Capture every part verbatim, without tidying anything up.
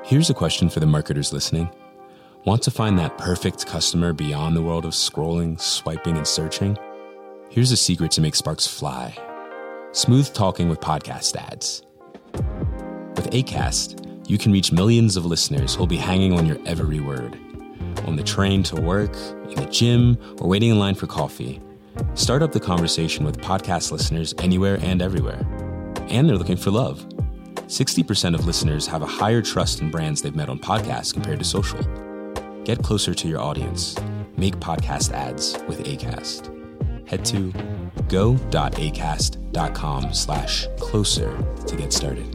Here's a question for the marketers listening. Want to find that perfect customer beyond the world of scrolling, swiping, and searching? Here's a secret to make sparks fly. Smooth talking with podcast ads. With Acast, you can reach millions of listeners who'll be hanging on your every word. On the train to work, in the gym, or waiting in line for coffee. Start up the conversation with podcast listeners anywhere and everywhere. And they're looking for love. sixty percent of listeners have a higher trust in brands they've met on podcasts compared to social. Get closer to your audience. Make podcast ads with Acast. Head to go.acast.com slash closer to get started.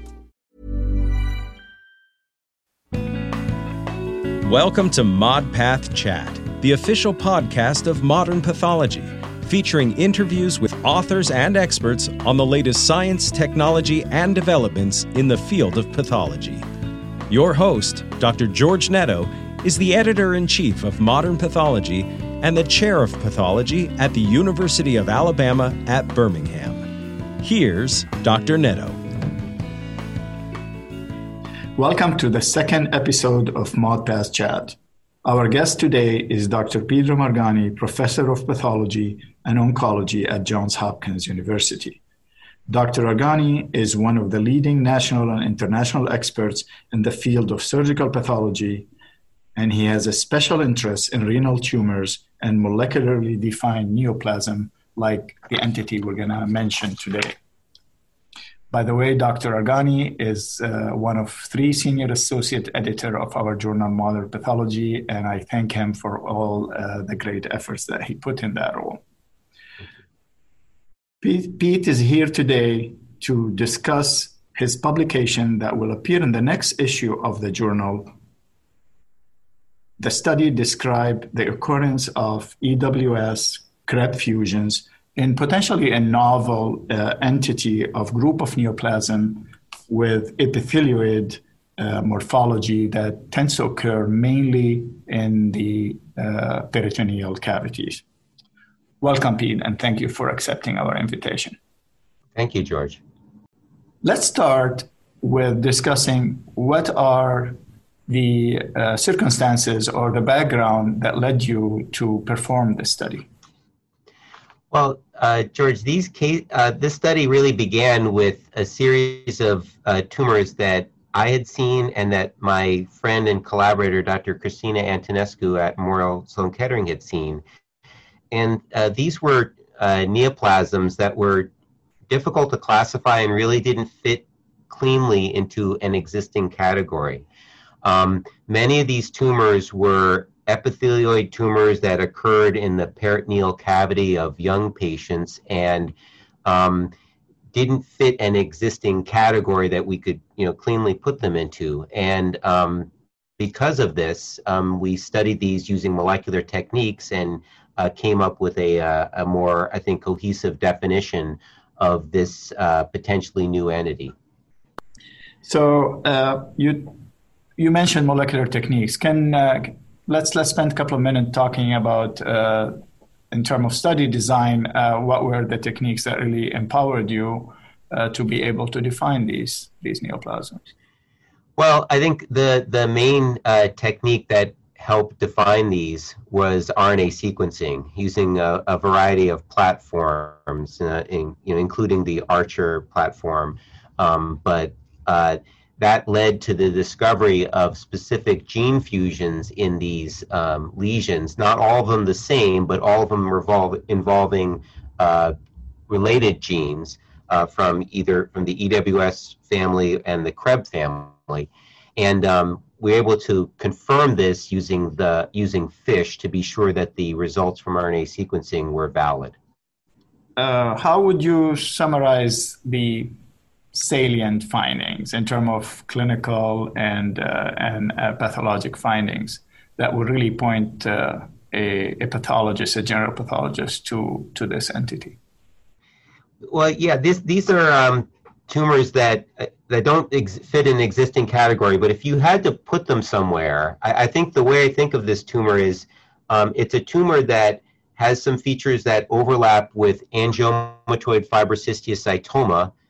Welcome to ModPath Chat, the official podcast of Modern Pathology, featuring interviews with authors and experts on the latest science, technology, and developments in the field of pathology. Your host, Doctor George Netto, is the editor-in-chief of Modern Pathology and the chair of pathology at the University of Alabama at Birmingham. Here's Doctor Netto. Welcome to the second episode of ModPath Chat. Our guest today is Doctor Pedro Margani, Professor of Pathology and Oncology at Johns Hopkins University. Doctor Margani is one of the leading national and international experts in the field of surgical pathology, and he has a special interest in renal tumors and molecularly defined neoplasm, like the entity we're going to mention today. By the way, Doctor Margani is uh, one of three senior associate editor of our journal, Modern Pathology, and I thank him for all uh, the great efforts that he put in that role. Pete, Pete is here today to discuss his publication that will appear in the next issue of the journal. The study described the occurrence of E W S C R E B fusions in potentially a novel uh, entity of group of neoplasm with epithelioid uh, morphology that tends to occur mainly in the uh, peritoneal cavities. Welcome, Pete, and thank you for accepting our invitation. Thank you, George. Let's start with discussing what are the uh, circumstances or the background that led you to perform this study. Well, uh, George, these case, uh, this study really began with a series of uh, tumors that I had seen and that my friend and collaborator, Doctor Christina Antonescu at Memorial Sloan Kettering, had seen. And uh, these were uh, neoplasms that were difficult to classify and really didn't fit cleanly into an existing category. Um, many of these tumors were epithelioid tumors that occurred in the peritoneal cavity of young patients and um, didn't fit an existing category that we could, you know, cleanly put them into. And um, because of this, um, we studied these using molecular techniques and uh, came up with a, uh, a more, I think, cohesive definition of this uh, potentially new entity. So uh, you you mentioned molecular techniques. Can uh, Let's let's spend a couple of minutes talking about, uh, in terms of study design, uh, what were the techniques that really empowered you uh, to be able to define these these neoplasms? Well, I think the the main uh, technique that helped define these was R N A sequencing, using a, a variety of platforms, uh, in, you know, including the Archer platform, um, but uh, that led to the discovery of specific gene fusions in these um, lesions, not all of them the same, but all of them revolve, involving uh, related genes uh, from either from the E W S family and the C R E B family. And um, we're able to confirm this using the using FISH to be sure that the results from R N A sequencing were valid. Uh, how would you summarize the salient findings in terms of clinical and uh, and uh, pathologic findings that would really point uh, a, a pathologist, a general pathologist, to to this entity? Well, yeah, this, these are um, tumors that uh, that don't ex- fit in an existing category. But if you had to put them somewhere, I, I think the way I think of this tumor is um, it's a tumor that has some features that overlap with angiomatoid fibrocystiocytoma,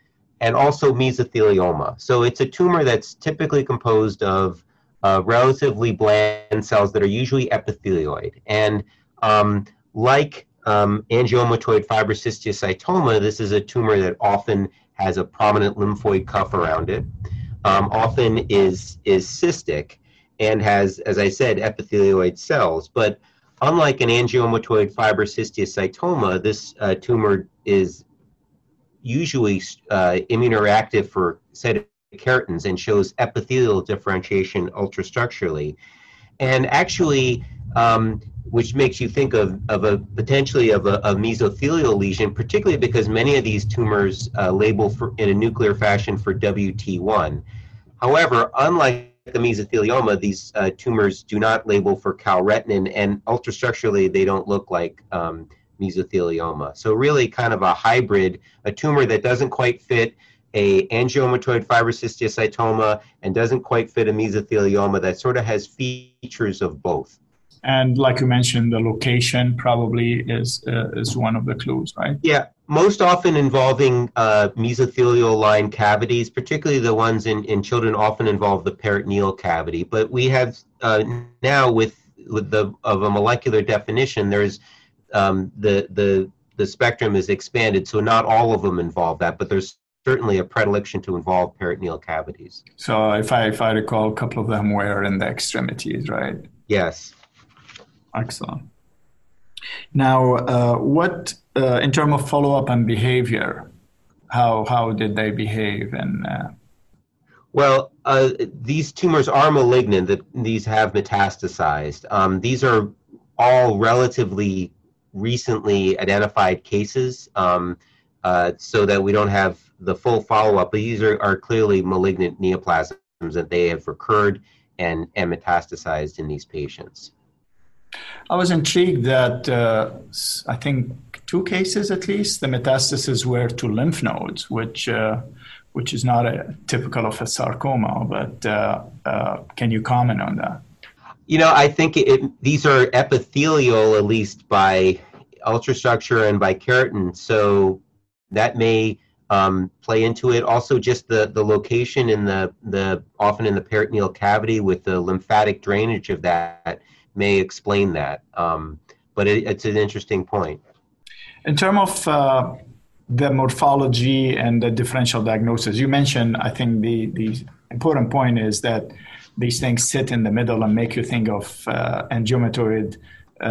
and also mesothelioma. So it's a tumor that's typically composed of uh, relatively bland cells that are usually epithelioid. And um, like um, angiomatoid fibrocystiocytoma, this is a tumor that often has a prominent lymphoid cuff around it, um, often is, is cystic, and has, as I said, epithelioid cells. But unlike an angiomatoid fibrocystiocytoma, this uh, tumor is usually uh, immunoreactive for cytokeratins and shows epithelial differentiation ultrastructurally. And actually, um, which makes you think of, of a potentially of a, a mesothelial lesion, particularly because many of these tumors uh, label for, in a nuclear fashion for W T one. However, unlike the mesothelioma, these uh, tumors do not label for calretinin, and ultrastructurally they don't look like um, mesothelioma. So really kind of a hybrid, a tumor that doesn't quite fit a angiomatoid fibrocystiocytoma and doesn't quite fit a mesothelioma, that sort of has features of both. And like you mentioned, the location probably is uh, is one of the clues, right? Yeah, most often involving uh, mesothelial line cavities, particularly the ones in, in children often involve the peritoneal cavity. But we have uh, now with with the of a molecular definition, there's um, the the the spectrum is expanded, so not all of them involve that, but there's certainly a predilection to involve peritoneal cavities. So if I if I recall, a couple of them were in the extremities, right? Yes. Excellent. Now, uh, what uh, in terms of follow-up and behavior, how how did they behave? And uh... well, uh, these tumors are malignant. That these have metastasized. Um, these are all relatively recently identified cases, um, uh, so that we don't have the full follow-up. But these are, are clearly malignant neoplasms that they have recurred and, and metastasized in these patients. I was intrigued that uh, I think two cases at least, the metastases were to lymph nodes, which uh, which is not a, typical of a sarcoma, but uh, uh, can you comment on that? You know, I think it, these are epithelial, at least by ultrastructure and by keratin, so that may um, play into it. Also, just the, the location in the, the often in the peritoneal cavity with the lymphatic drainage of that may explain that, um, but it, it's an interesting point. In terms of uh, the morphology and the differential diagnosis, you mentioned, I think the, the important point is that these things sit in the middle and make you think of uh, angiomatoid uh,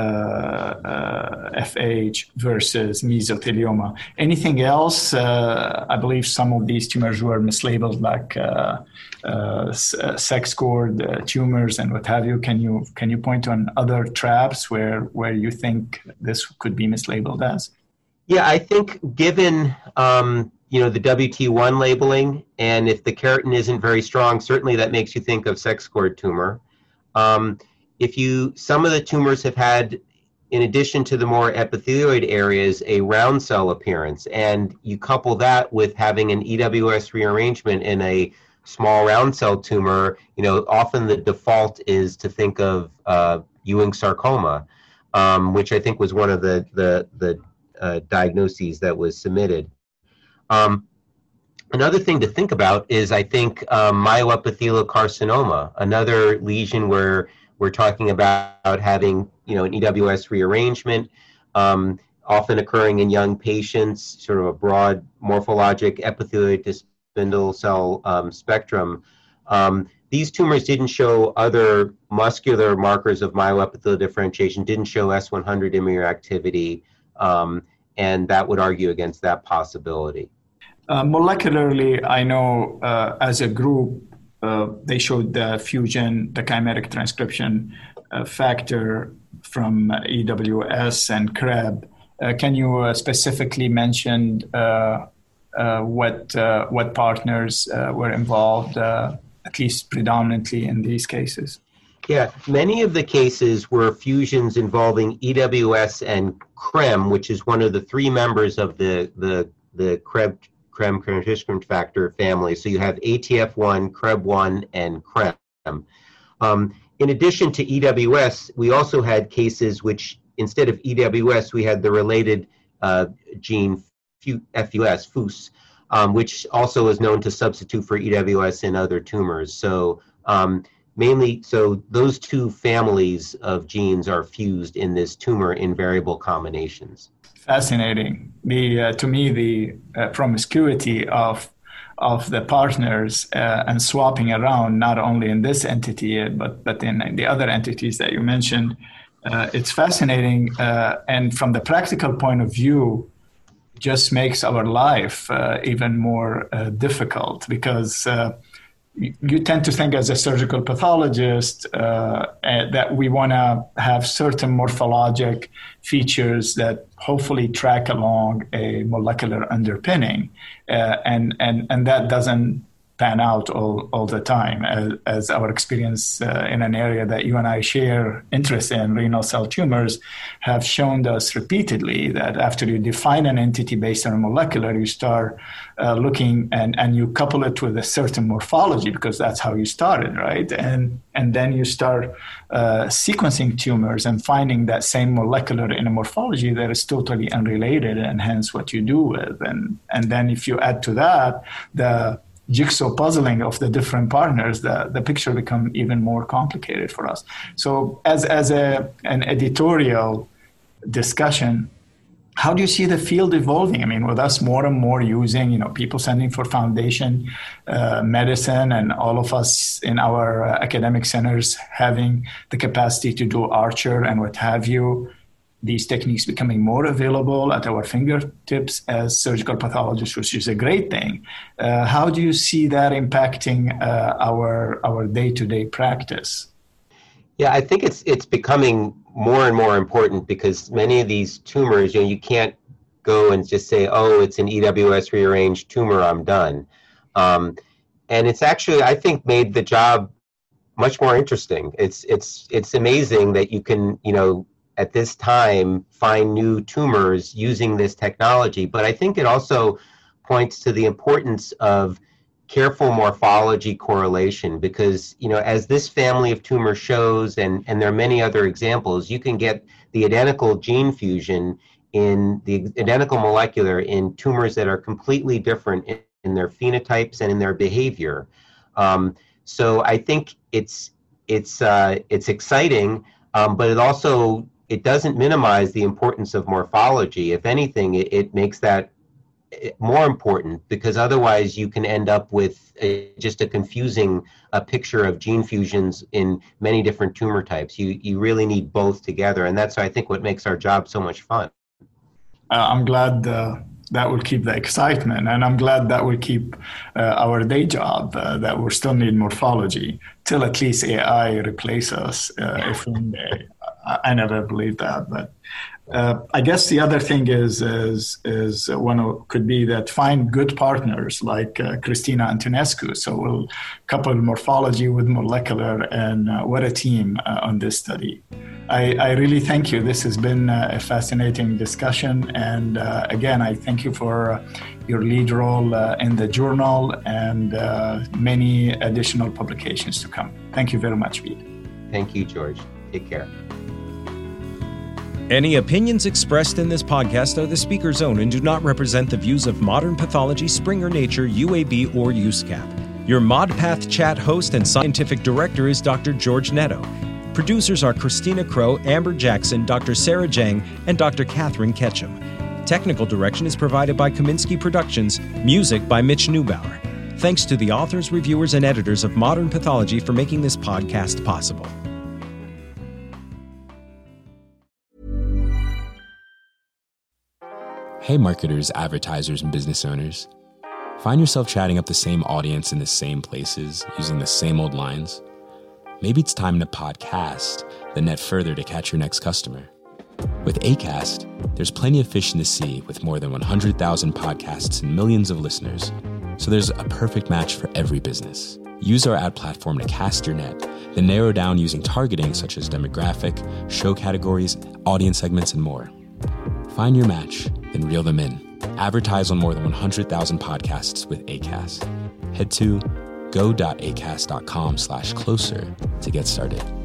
uh, F H versus mesothelioma. Anything else? Uh, I believe some of these tumors were mislabeled like uh, uh, sex cord uh, tumors and what have you. Can you can you point on other traps where where you think this could be mislabeled as? Yeah, I think given um, you know the W T one labeling, and if the keratin isn't very strong, certainly that makes you think of sex cord tumor. Um, If you, some of the tumors have had, in addition to the more epithelioid areas, a round cell appearance, and you couple that with having an E W S rearrangement in a small round cell tumor, you know, often the default is to think of uh, Ewing sarcoma, um, which I think was one of the the, the uh, diagnoses that was submitted. Um, another thing to think about is, I think, um, myeloepithelial carcinoma, another lesion where we're talking about having, you know, an E W S rearrangement, um, often occurring in young patients, sort of a broad morphologic epithelioid to spindle cell um, spectrum. Um, these tumors didn't show other muscular markers of myeloepithelial differentiation, didn't show S one hundred immunoactivity, um, and that would argue against that possibility. Uh, molecularly, I know uh, as a group, Uh, they showed the fusion, the chimeric transcription uh, factor from E W S and C R E B. Uh, can you uh, specifically mention uh, uh, what uh, what partners uh, were involved, uh, at least predominantly in these cases? Yeah, many of the cases were fusions involving E W S and C R E M, which is one of the three members of the the the C R E B C R E M transcription factor family. So you have A T F one, C R E B one, and C R E M. Um, in addition to E W S, we also had cases which, instead of E W S, we had the related uh, gene F U S, F U S, um, which also is known to substitute for E W S in other tumors. So um, mainly, so those two families of genes are fused in this tumor in variable combinations. Fascinating. The uh, to me, the uh, promiscuity of of the partners uh, and swapping around, not only in this entity, but but in the other entities that you mentioned, uh, it's fascinating. Uh, and from the practical point of view, just makes our life uh, even more uh, difficult, because uh, you, you tend to think as a surgical pathologist uh, that we want to have certain morphologic features that hopefully track along a molecular underpinning, uh, and, and, and that doesn't pan out all, all the time, as, as our experience uh, in an area that you and I share interest in, renal cell tumors, have shown us repeatedly that after you define an entity based on a molecular, you start uh, looking and, and you couple it with a certain morphology, because that's how you started, right? And and then you start uh, sequencing tumors and finding that same molecular in a morphology that is totally unrelated, and hence what you do with. And, and then if you add to that the jigsaw puzzling of the different partners, the, the picture becomes even more complicated for us. So as, as a, an editorial discussion, how do you see the field evolving? I mean, with us more and more using, you know, people sending for foundation uh, medicine, and all of us in our uh, academic centers having the capacity to do Archer and what have you, these techniques becoming more available at our fingertips as surgical pathologists, which is a great thing. Uh, how do you see that impacting uh, our our day-to-day practice? Yeah, I think it's it's becoming more and more important, because many of these tumors, you know, you can't go and just say, oh, it's an E W S rearranged tumor, I'm done. Um, and it's actually, I think, made the job much more interesting. It's it's it's amazing that you can, you know, at this time, find new tumors using this technology. But I think it also points to the importance of careful morphology correlation, because, you know, as this family of tumors shows, and, and there are many other examples, you can get the identical gene fusion in the identical molecular in tumors that are completely different in, in their phenotypes and in their behavior. Um, so I think it's, it's, uh, it's exciting, um, but it also it doesn't minimize the importance of morphology. If anything, it, it makes that more important, because otherwise you can end up with a, just a confusing uh, picture of gene fusions in many different tumor types. You you really need both together, and that's, I think, what makes our job so much fun. Uh, I'm glad uh, that will keep the excitement, and I'm glad that will keep uh, our day job, uh, that we still need morphology till at least A I replace us, uh, if one day. I never believed that, but uh, I guess the other thing is is is one of, could be that find good partners like uh, Christina Antonescu. So we'll couple morphology with molecular, and uh, what a team uh, on this study. I, I really thank you. This has been a fascinating discussion, and uh, again, I thank you for uh, your lead role uh, in the journal and uh, many additional publications to come. Thank you very much, Pete. Thank you, George. Take care. Any opinions expressed in this podcast are the speaker's own and do not represent the views of Modern Pathology, Springer Nature, U A B, or U S C A P. Your ModPath Chat host and scientific director is Doctor George Netto. Producers are Christina Crow, Amber Jackson, Doctor Sarah Jang, and Doctor Catherine Ketchum. Technical direction is provided by Kaminsky Productions, music by Mitch Neubauer. Thanks to the authors, reviewers, and editors of Modern Pathology for making this podcast possible. Hey marketers, advertisers, and business owners. Find yourself chatting up the same audience in the same places, using the same old lines? Maybe it's time to podcast the net further to catch your next customer. With Acast, there's plenty of fish in the sea with more than one hundred thousand podcasts and millions of listeners. So there's a perfect match for every business. Use our ad platform to cast your net, then narrow down using targeting such as demographic, show categories, audience segments, and more. Find your match, then reel them in. Advertise on more than one hundred thousand podcasts with Acast. Head to go.acast.com slash closer to get started.